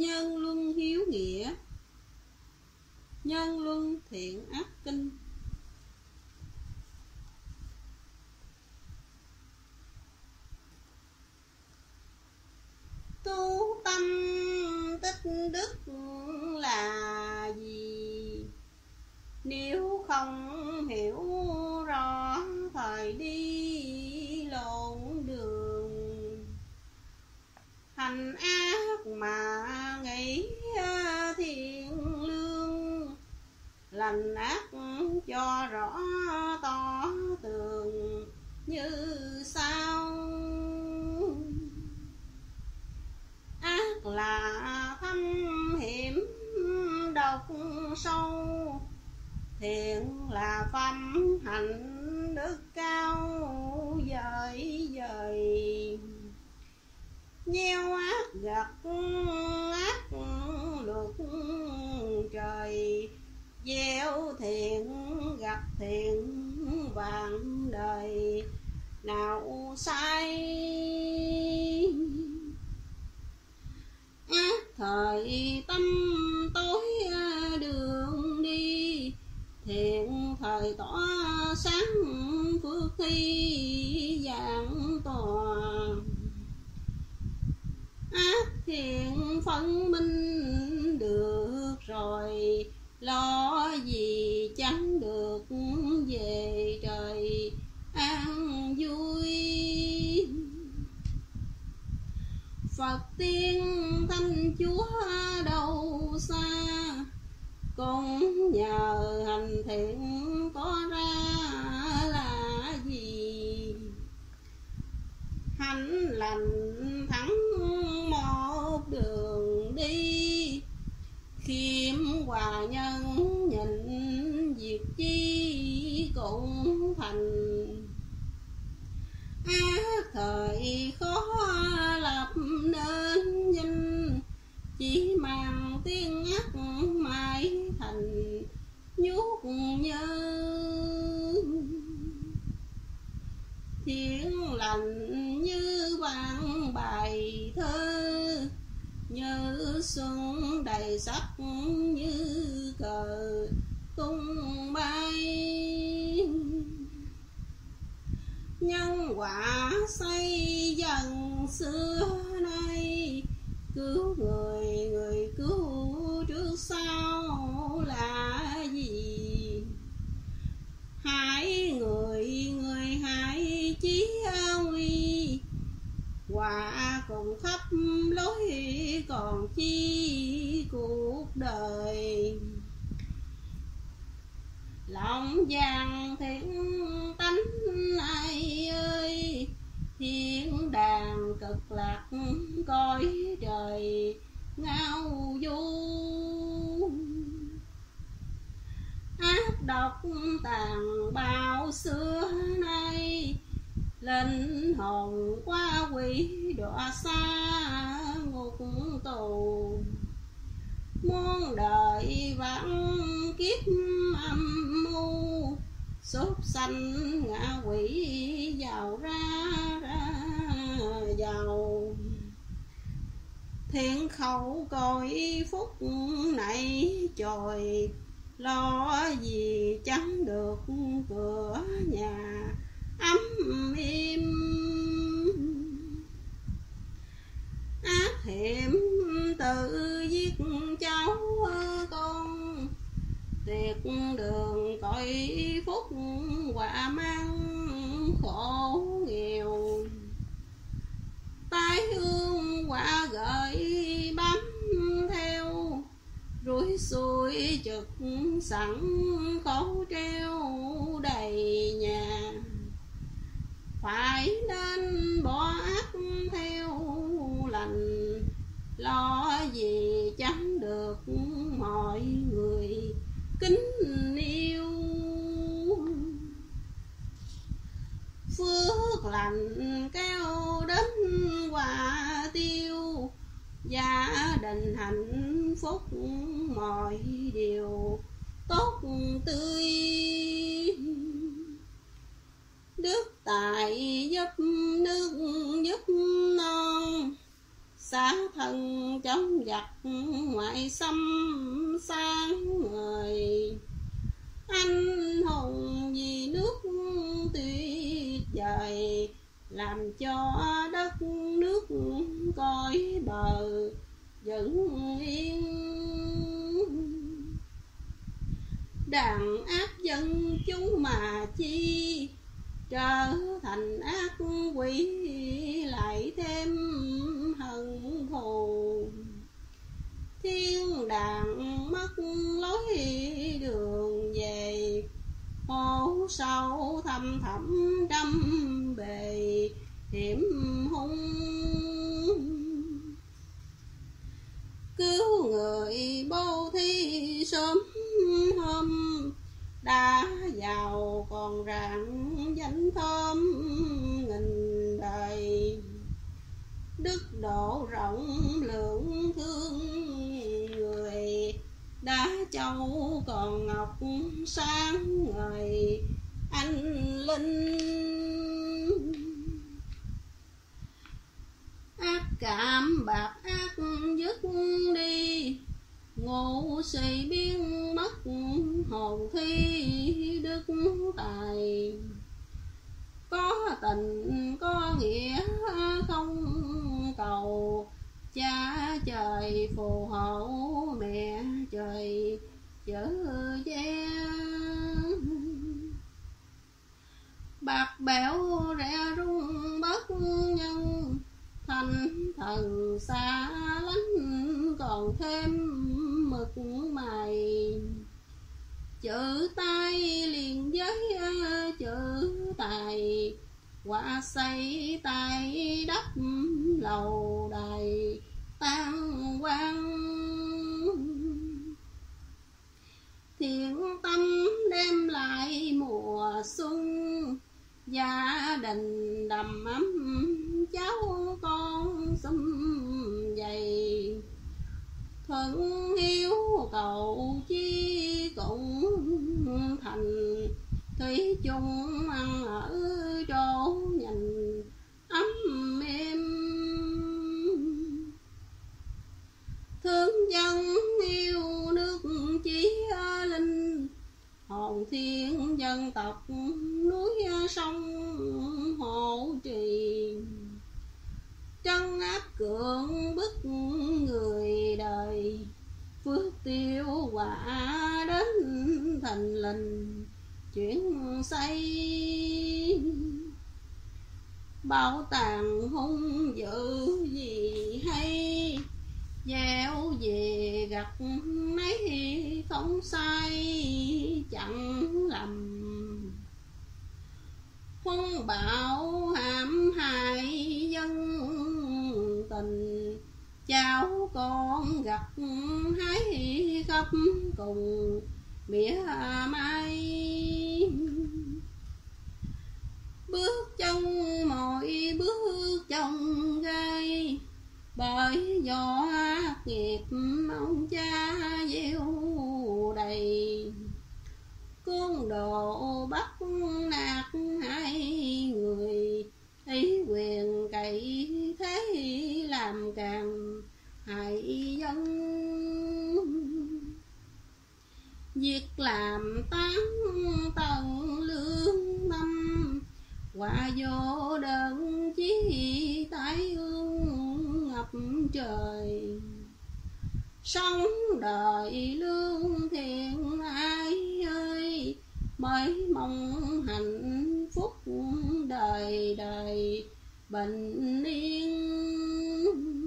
Nhân luân hiếu nghĩa, nhân luân thiện ác kinh. Tu tâm tích đức là gì? Nếu không hiểu rõ thời đi lộn đường, hành ác mà nghĩ thiện lương, lành ác cho rõ tỏ tường như sau. Ác là thâm hiểm độc sâu, thiện là phẩm hạnh đức cao vời vời. Gieo ác gặt ác luật trời, gieo thiện gặt thiện vạn đời, nào sai. Ác thời tâm tối đường đi, thiện thời tỏ sáng phước thi dạng tòa. Ác thiện phân minh được rồi, lo gì chẳng được về trời an vui. Phật tiên thanh chúa đâu xa, cũng nhờ hành thiện có ra là gì. Hành lành thắng một đường đi, khiêm hòa nhân nhịn việc chi cũng thành. Ác thời khó lập nên danh, chỉ mang tiếng ác mãi thành nhút nhơ. Thiện lành như vạn bài thơ, như xuân đầy sắc như cờ tung bay. Nhân quả xây dần xưa nay, cứu người người cứu trước sau là gì. Hại người người hại chí nguy, quả cùng khắp lối còn chi cuộc đời. Lòng vàng thiện tánh ai ơi, thiên đàng cực lạc cõi trời ngao du. Ác độc tàn bạo xưa nay, linh hồn qua quỷ đọa xa ngục tù. Muôn đời vãng kiếp âm mưu, sốt sanh ngạ quỷ vào ra vào. Thiện khẩu cõi phúc này trồi, lo gì chẳng được cửa nhà ấm êm. Ác hiểm tự giết cháu con, tuyệt đường cõi phúc quả mang khổ nghèo. Tái hương quả gợi bám theo, rủi xui trực sẵn khổ treo đầy nhà. Phải nên bỏ ác theo lành, lo gì chẳng được mọi người kính yêu. Phước lành kéo đến quả tiêu, gia đình hạnh phúc mọi điều tốt tươi. Đức tài giúp nước giúp non, xả thân chống giặc ngoại xâm sang người. Anh hùng vì nước tuyệt vời, làm cho đất nước coi bờ vững yên. Đàn áp dân chúng mà chi, trở thành ác quỷ lại thêm hận thù. Thiên đàng mất lối đường về, hố sâu thăm thẳm trăm bề hiểm hung. Cứu người bố thí sớm hôm, đã giàu còn rạng danh thơm nghìn đời. Đức độ rộng lượng thương người, đá châu còn ngọc sáng ngời anh linh. Ác cảm bạc ác dứt đi, ngũ sĩ biến mất hồn thi đức tài. Có tình có nghĩa không cầu, cha trời phù hộ mẹ trời chở che. Bạc bẽo rẽ rung bất nhân, thành thần xa lánh còn thêm mực mày. Chữ tay liền với chữ tài, quả xây tay đắp lầu đài tan quang. Thiện tâm đem lại mùa xuân, gia đình đầm ấm cháu con sum vầy. Thuận hiếu cầu chi cũng thành, thủy chung ăn ở chỗ nhìn ấm êm. Thương dân yêu nước chí linh, hồn thiên dân tộc núi sông hộ trì. Trấn áp cưỡng bức người đời, phước tiêu quả đến thành lình chuyển xây. Bảo tàng hung dữ gì hay, gieo về gặt nấy không sai chẳng lầm. Hung bạo hãm hại dân tình, cháu con gặp hái khắp cùng mía mai. Bước chân mỗi bước trong gai, bởi do nghiệp ông cha gieo đầy. Côn đồ bắt nạt hai người, ý quyền cậy thế làm càng hại dân. Việc làm tán tận lương tâm, quả vô đơn chí tái ương ngập trời. Sống đời lương thiện ai ơi, mới mong hạnh phúc đời đời bình yên.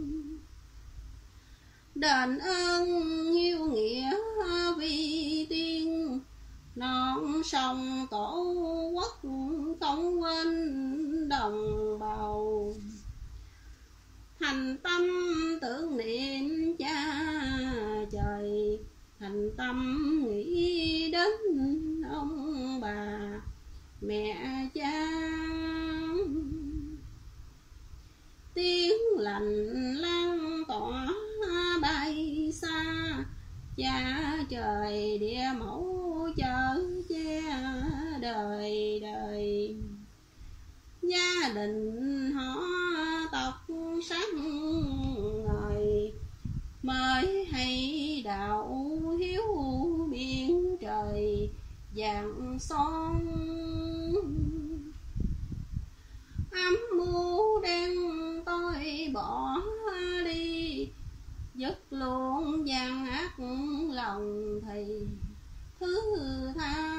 Đền ơn hiếu nghĩa vi tiên, non sông tổ quốc không quên đồng bào. Thành tâm tưởng niệm cha trời, thành tâm nghĩ đến ông bà mẹ cha. Tiếng lành lan tỏa bay xa, cha trời địa mẫu chở che đời đời. Gia đình họ tộc sáng mới hay đạo hiếu biển trời vàng son. Ấm mưu đen tôi bỏ đi, dứt luôn gian ác lòng thì thứ tha.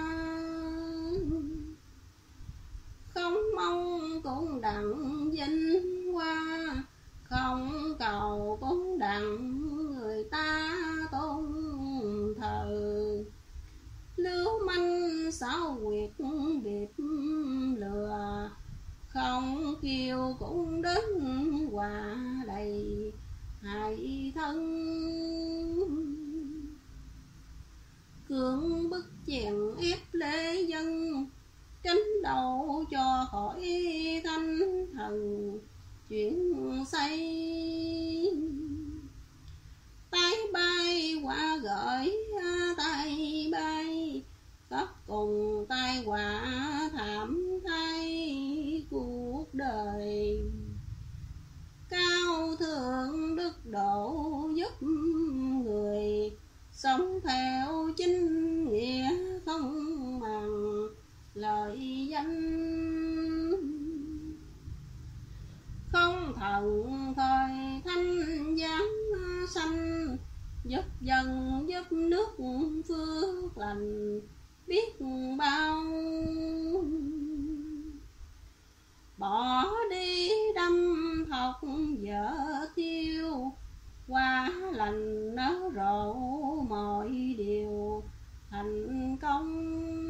Không mong cũng đặng vinh hoa, không cầu cũng đặng người ta tôn thờ. Lưu manh xảo quyệt biệt lừa, không kiêu cũng đến hòa đầy hại thân. Cưỡng bức chèn ép lễ dân, tránh đầu cho khỏi thanh thần chuyển xây. Tay bay qua gửi tay bay, tất cùng tai họa thảm thay cuộc đời. Cao thượng đức độ giúp người, sống theo chính nghĩa không màng lợi danh. Không thần thời thanh giáng sanh, giúp dân giúp nước phước lành biết bao. Bỏ đi đâm thọc vợ thiêu, qua lành nở rộ mọi điều thành công.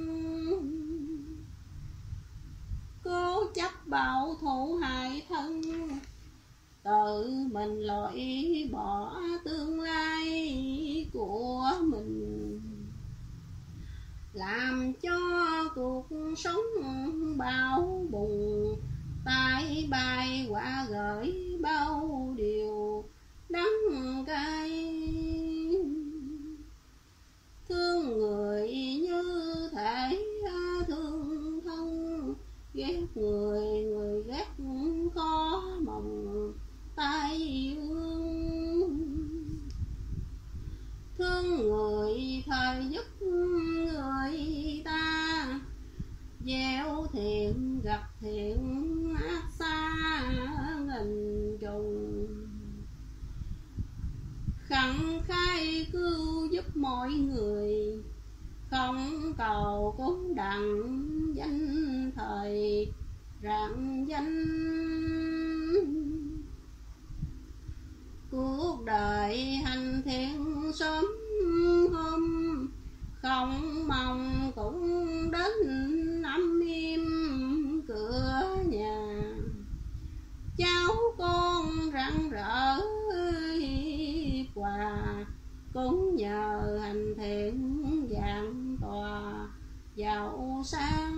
Cố chấp bảo thủ hại thân, tự mình loại bỏ tương lai của mình. Làm cho cuộc sống bão bùng, tai bay quả gửi bao điều đắng cay. Thương người như thể thương thân, ghét người người ghét khó mong tay ương. Thương người thời giúp người ta, gieo thiện gặp thiện ác xa nghìn trùng. Khẳng khai cứu giúp mọi người, không cầu cúng đặng danh thời rạng danh. Cuộc đời hành thiện sớm hôm, không mong cũng đến nắm im cửa nhà. Cháu con rạng rỡ hiệp hòa, cũng nhờ hành thiện vạn tòa giàu sang.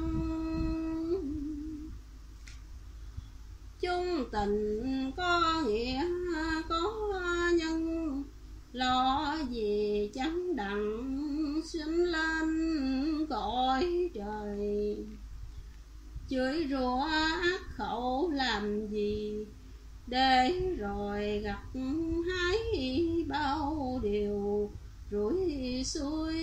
Chung tình có nghĩa có nhân, lo gì chẳng đặng sinh lên cõi trời. Chửi rủa ác khẩu làm gì, để rồi gặp hái bao điều rủi xui.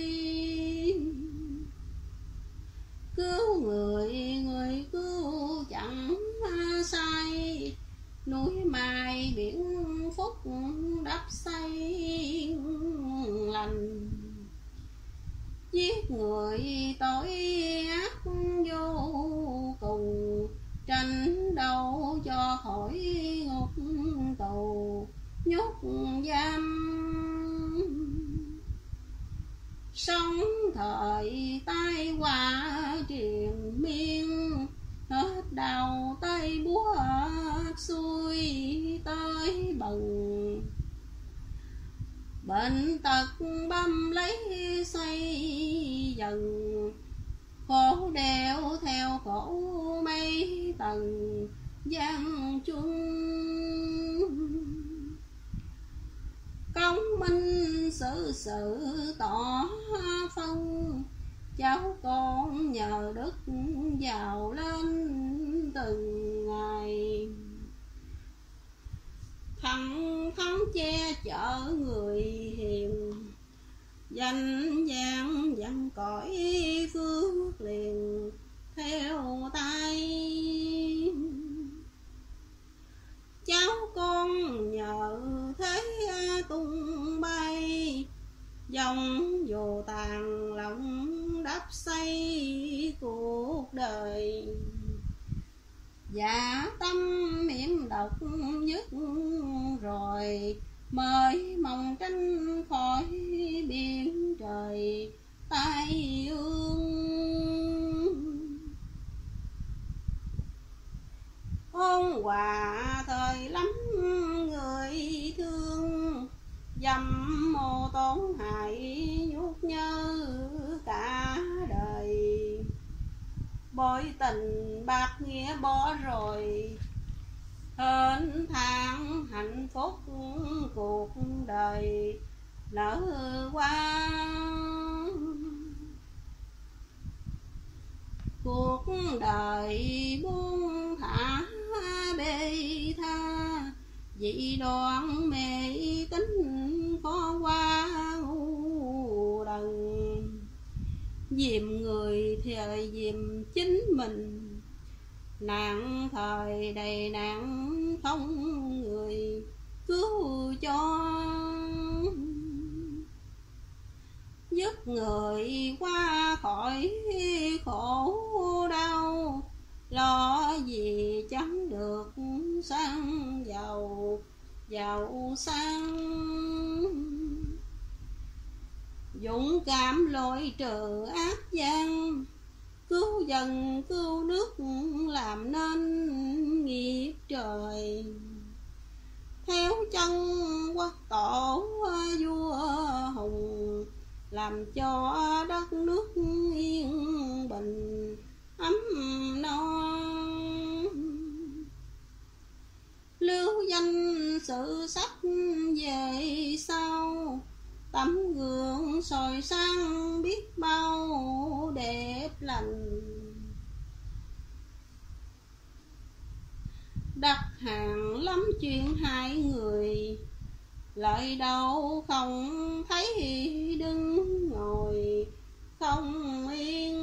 Cứu người người cứu chẳng sai, núi mai biển phúc đắp xây lành. Giết người tội ác vô cùng, tranh đâu cho khỏi ngục tù nhốt giam. Sống thời tai họa triền miên, hết đầu tay búa xuôi tới bần. Bệnh tật băm lấy xoay dần, khổ đeo theo khổ mấy tầng gian chung. Công minh sự tỏ phân, cháu con nhờ đức giàu lên từng ngày. Thằng thắng che chở người hiền, danh vang vang cõi phước liền theo tay. Cháu con nhờ thế tung bay, dòng dù tàn lòng đắp xây cuộc đời. Dạ tâm miệng độc dứt rồi, mới mong tránh khỏi biển trời tai ương. Ôn hòa thời lắm người thương, dâm mô tổn hại nhút nhớ cả đời. Bội tình bạc nghĩa bỏ rồi, hên thang hạnh phúc cuộc đời nở qua. Cuộc đời buông thả bê tha, dị đoan mê tín khó qua ngu đần. Dìm người thì dìm chính mình, nạn thời đầy nạn không người cứu cho. Giúp người qua khỏi khổ đau, lo gì chẳng được sang giàu giàu sang. Dũng cảm lội trừ ác gian, cứu dân cứu nước làm nên nghiệp trời. Theo chân quốc tổ vua hùng, làm cho đất nước yên bình ấm no. Lưu danh sự sắc về sau, tấm gương soi sáng biết bao đẹp lành. Đặt hàng lắm chuyện hại người, lợi đâu không thấy đứng ngồi không yên.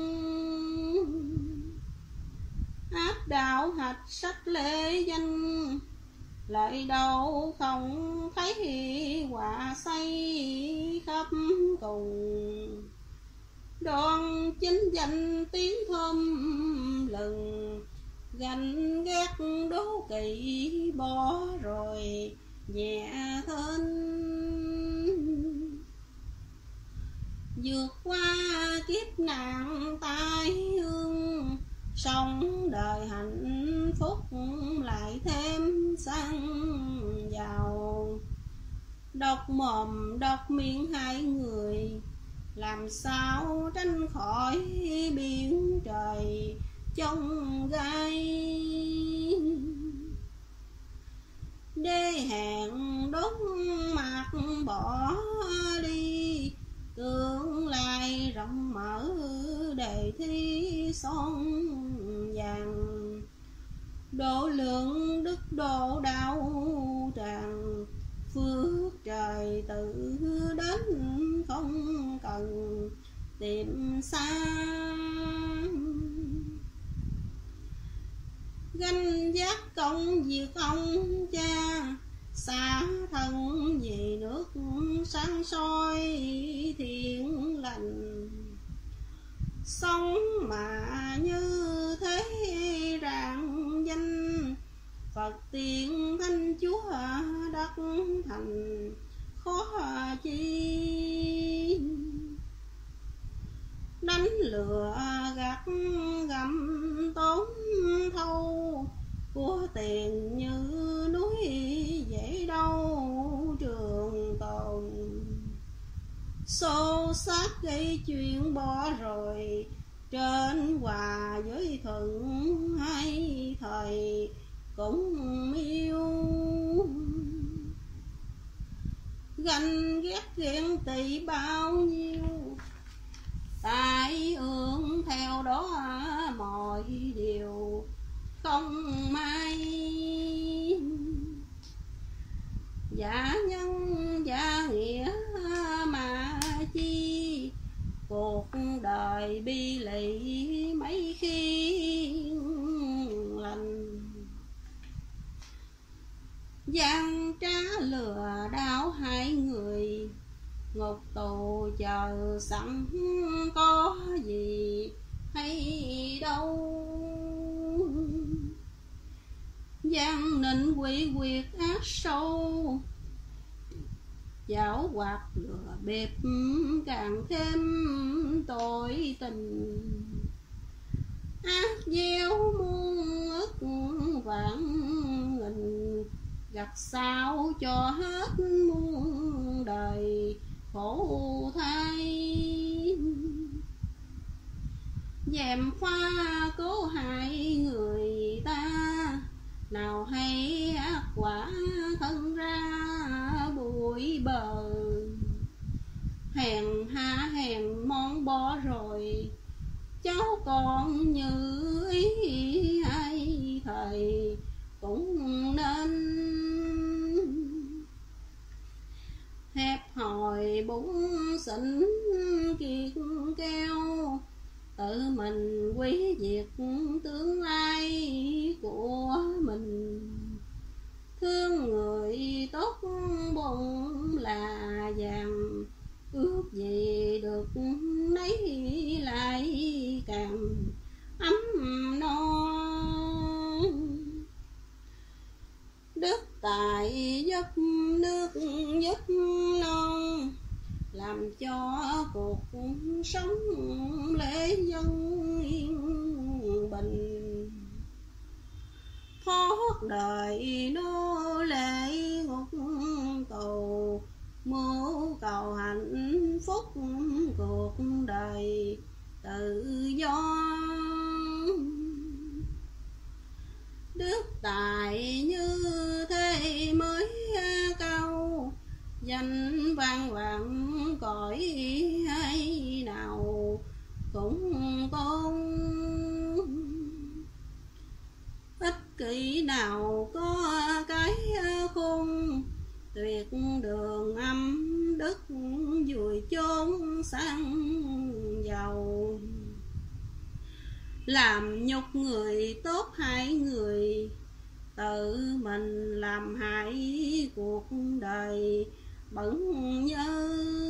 Áp đạo hạch sắc lễ danh, lợi đâu không thấy quả xây khắp cùng. Đoan chính danh tiếng thơm lừng, ganh ghét đố kỵ bỏ rồi nhẹ thân. Vượt qua kiếp nạn tai ương, sống đời hạnh phúc lại thêm sang giàu. Độc mồm độc miệng hại người, làm sao tránh khỏi biển trời trong gai. Đê hẹn đốt mặt bỏ đi, tương lai rộng mở đề thi son vàng. Độ lượng đức độ đạo tràng, phước trời tự đến không cần tìm xa. Ganh giác công việc ông cha, xa thân vì nước sáng soi thiện lành. Sống mà như thế rạng danh, Phật tiên Thánh Chúa đất thành khó chi. Đánh lừa gạt gặm tốn thâu, của tiền như núi dễ đâu trường tồn. Xô xát gây chuyện bỏ rồi, trên hòa với thuận hai thời cũng yêu. Ganh ghét ghen tị bao nhiêu, tai ương theo đó mọi điều không may. Giả nhân gian trá lừa đảo hai người, ngục tù chờ sẵn có gì hay đâu. Gian nịnh quỷ quyệt ác sâu, giảo hoạt lừa bịp càng thêm tội tình. Ác gieo muôn ức vạn nghìn, gặt sao cho hết muôn đời khổ thay. Dèm pha cố hại người ta, nào hay ác quả thân ra bụi bờ. Hèn ha hèn món bỏ rồi, cháu còn như ý ai thầy cũng nên. Hẹp hòi bún xỉn kiệt keo, tự mình quý diệt tương lai của mình. Thương người tốt bụng là vàng, ước gì được nấy lại càng ấm no. Đức tài giúp nước giúp non, làm cho cuộc sống lễ dân yên bình. Thoát đời nô lệ ngục tù, mưu cầu hạnh phúc cuộc đời tự do. Đức tài như thế mới cao, danh vang vang cõi hay nào cũng tôn. Ích kỷ nào có cái khôn, tuyệt đường âm đức vùi chốn sang giàu. Làm nhục người tốt hại người, tự mình làm hại cuộc đời bẩn nhơ.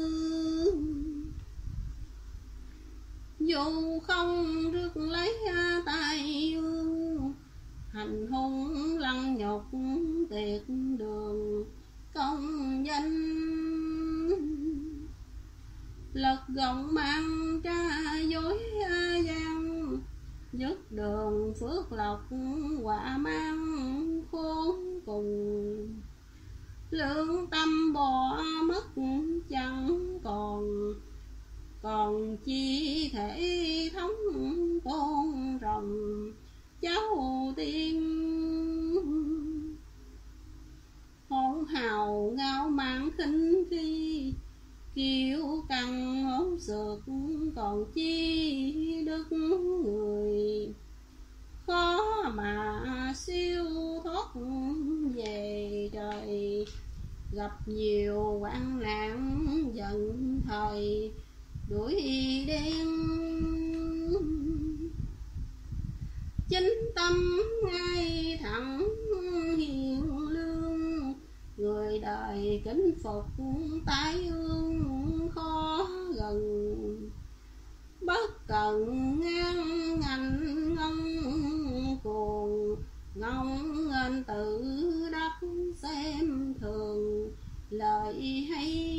Dù không rước lấy tay ương, hành hung lăng nhục tiệt đường công danh. Lật gọng mang tra dối gian, dứt đường phước lộc quả mang khốn cùng. Lương tâm bỏ mất chẳng còn, còn chi thể thống con rồng cháu tiên. Hỗn hào ngao mạn khinh khi, kiêu căng hỗn xược còn chi đức người. Khó mà siêu thoát về trời, gặp nhiều hoạn nạn giận thời đuổi đen. Chính tâm ngay thẳng hiền lương, người đời kính phục tái ương khó gần. Bất cần ngang ngành ngông cuồng, ngông nghênh tự đắc xem thường lời hay.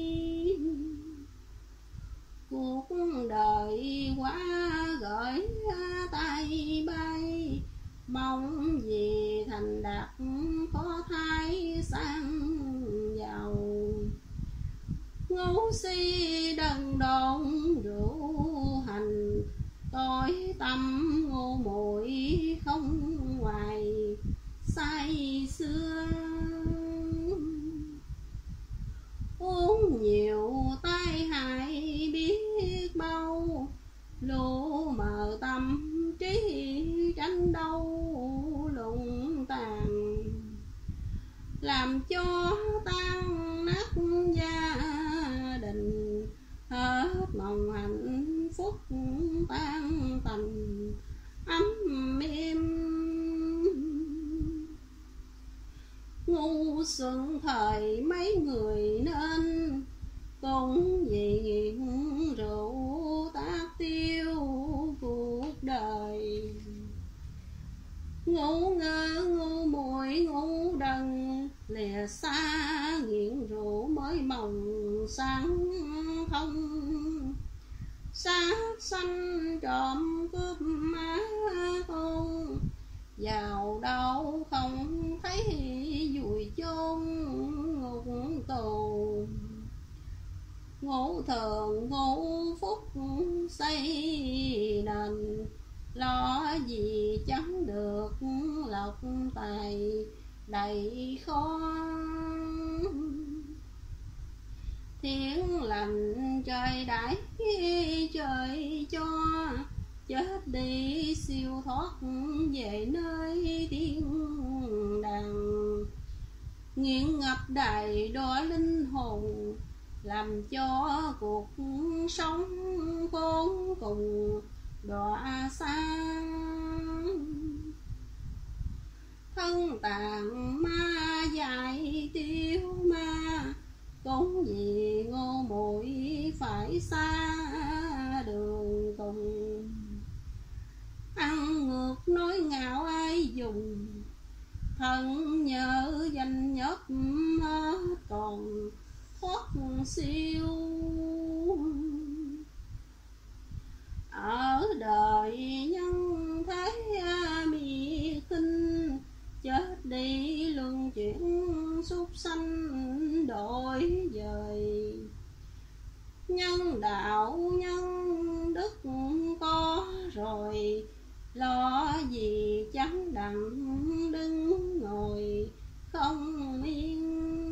Cuộc đời quá gửi tay bay, mong gì thành đạt có thái sang giàu. Ngu si đần độn rượu hành, tối tâm ngu muội không ngoài say xưa. Uống nhiều tai hại biết bao, lu mờ tâm trí tranh đấu lụng tàn. Làm cho tan nát gia đình, hết mong hạnh phúc tan tành ấm êm. Ngu xuân thời mấy người nên cũng vì rượu tác tiêu cuộc đời. Ngu ngơ ngu muội ngu đần lìa xa nghiện rượu mới mộng sáng thông. Sát sanh trộm cướp má con vào đâu không thấy vùi chôn ngục tù. Ngũ thường ngũ phúc xây nền lo gì chẳng được lộc tài đầy kho. Thiên lành trời đãi trời cho chết đi siêu thoát về nơi thiên đàng. Nghiện ngập đầy đói linh hồn làm cho cuộc sống khốn cùng đọa xa. Thân tàn ma dài tiêu ma cũng vì ngô muội phải xa đường cùng. Ăn ngược nói ngạo ai dùng thân nhớ danh nhất còn thoát siêu. Ở đời nhân thế mi khinh chết đi luân chuyển súc sanh đổi dời. Nhân đạo nhân đức có rồi lo gì chẳng đặng đứng ngồi không yên.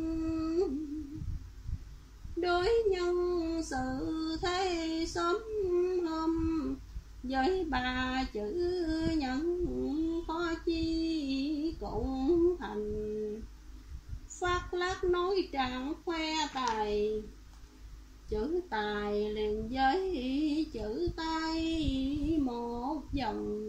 Đối nhân sự thế sớm hôm với ba chữ nhân khó chi cũng thành. Phát lác nói trạng khoe tài chữ tài liền với chữ tay một dòng.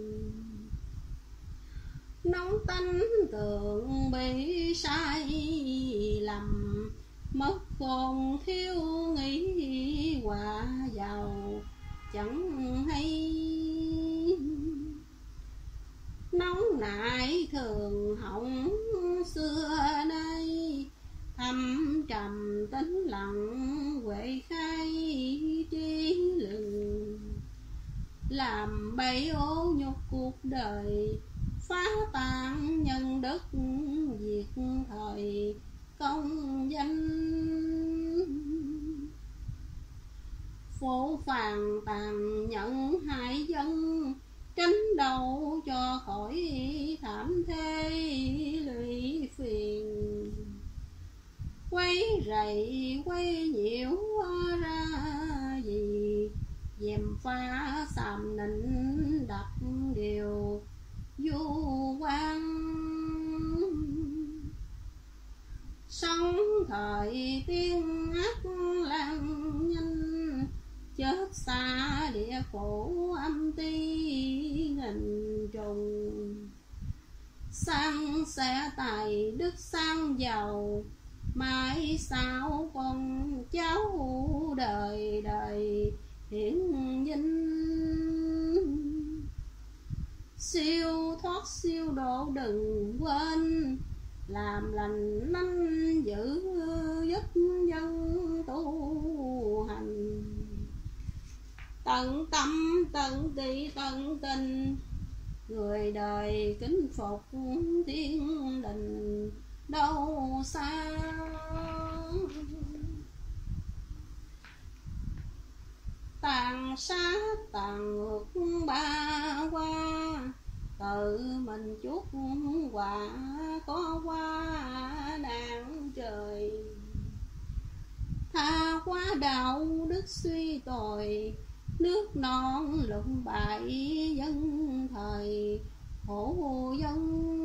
Nóng tánh tượng bị sai lầm mất khôn thiếu nghĩ hòa giàu chẳng hay. Nóng nại thường hỏng xưa nay thâm trầm tính lặng huệ khai trí lừng. Làm bẫy ô nhục cuộc đời phá tan nhân đức diệt thời công danh. Phố phàn tàn nhẫn hại dân tránh đầu cho khỏi thảm thế lụy phiền. Quấy rầy quấy nhiễu ra gì dèm pha xàm nịnh đặt điều vô quan. Sống thời tiên ác lan nhanh chết xa địa phủ âm ti nghìn trùng. Sang sẽ tài đức sang giàu mãi sao con cháu đời đời hiển vinh. Siêu thoát siêu độ đừng quên làm lành nanh giữ giúp dân tu hành. Tận tâm tận tỳ tận tình người đời kính phục thiên đình đâu xa. Tàn sát tàn ngược ba qua tự mình chuốc quả có qua nạn trời. Tha quá đạo đức suy tồi nước non lụng bại dân thời khổ dân.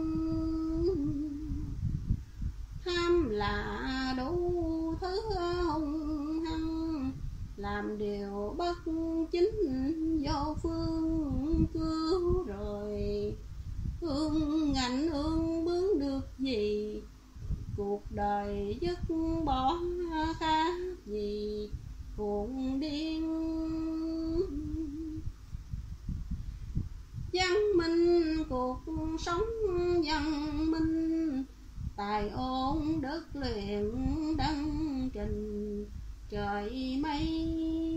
Tham là đủ thứ hung hăng làm điều bất chính do phương cứu rồi. Ương ngạnh ương bướng được gì cuộc đời dứt bỏ khác gì cuồng điên. Văn minh cuộc sống văn minh, tài ôn đất luyện đăng trình trời mây.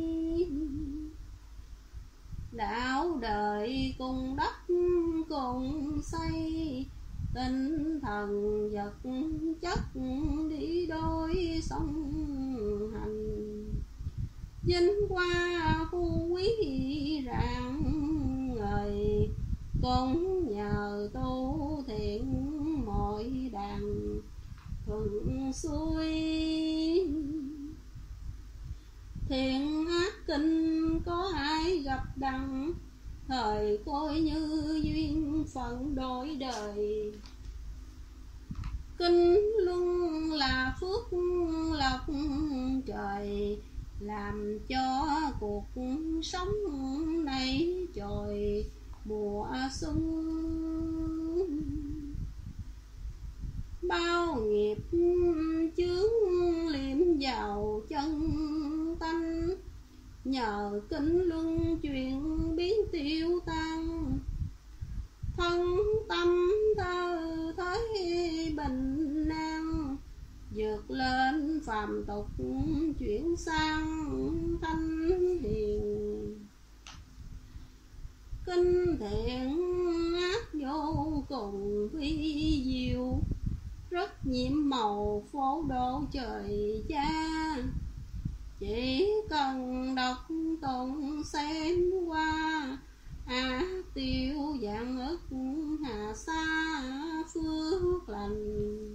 Đạo đời cùng đất cùng xây, tinh thần vật chất đi đôi song hành. Vinh hoa phú quý rạng ngời, cũng nhờ tu thiện mọi đàn thuận xuôi. Thiện ác kinh có ai gặp đặng, thời coi như duyên phận đổi đời. Kinh luân là phước lộc trời, làm cho cuộc sống này trồi mùa xuân. Bao nghiệp chướng liệm vào chân tanh, nhờ kinh luân chuyển biến tiêu tan. Thân tâm thơ thấy bình an, vượt lên phàm tục chuyển sang thanh hiền. Kinh thiện ác vô cùng vi diệu, rất nhiễm màu phố độ trời cha. Chỉ cần đọc tụng xem qua, tiêu dạng ức hà xa phước lành.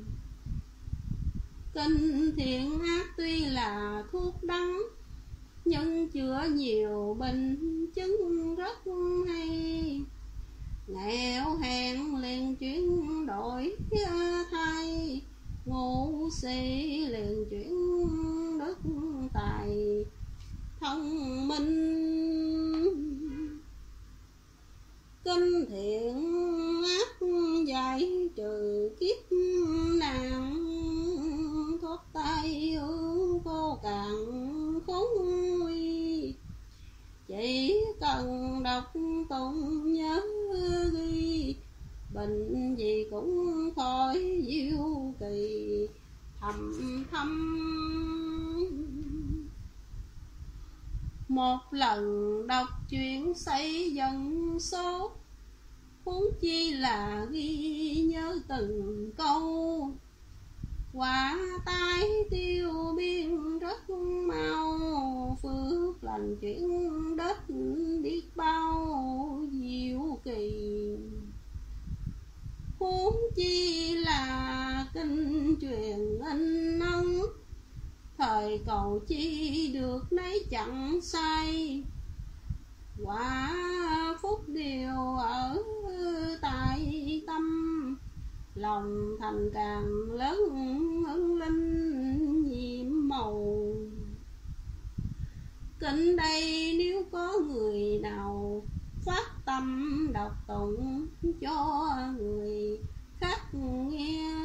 Kinh thiện ác tuy là thuốc đắng, nhưng chữa nhiều bệnh chứng rất hay. Nghèo hèn liền chuyển đổi thay, ngu si liền chuyển đức tài thông minh. Kinh thiện ác giải trừ kiếp nạn, thoát tay ưu vô cạn khốn nguy. Chỉ cần đọc tụng nhớ ghi, bệnh gì cũng khỏi diệu kỳ thầm thâm. Một lần đọc chuyện xây dựng số, huống chi là ghi nhớ từng câu. Quả tái tiêu biên rất mau, phước lành chuyển đất biết bao diệu kỳ. Huống chi là kinh truyền in ân, thời cầu chi được nấy chẳng sai. Quả phúc điều ở tại tâm, lòng thành càng lớn hân linh nhiệm màu. Kinh đây nếu có người nào phát tâm đọc tụng cho người khác nghe,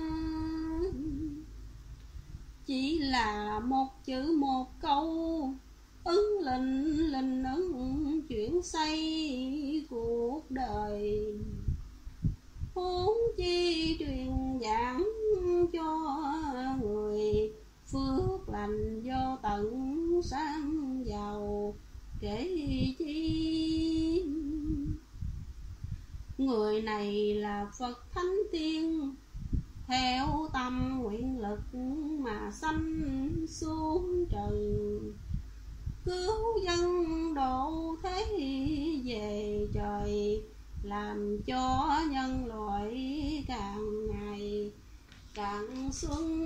chỉ là một chữ một câu, ứng linh ứng chuyển xây cuộc đời. Huống chi truyền giảng cho người, phước lành do tận sang giàu kể chi. Người này là Phật Thánh Tiên, theo tâm nguyện lực mà sanh xuống trần. Cứu dân độ thế về trời, làm cho nhân loại càng ngày càng xuân.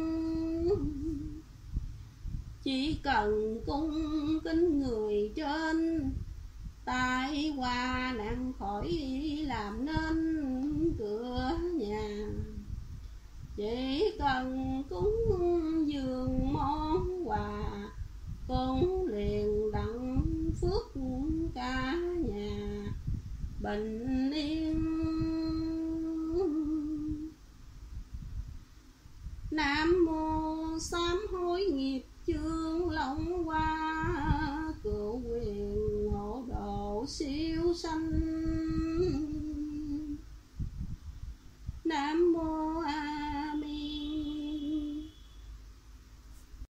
Chỉ cần cung kính người trên, tai qua nạn khỏi làm nên cửa nhà. Chỉ cần cúng dường món quà, cũng liền đặng phước cả nhà bình yên. Nam mô sám hối nghiệp chướng long hoa, cửu quyền hộ độ siêu sanh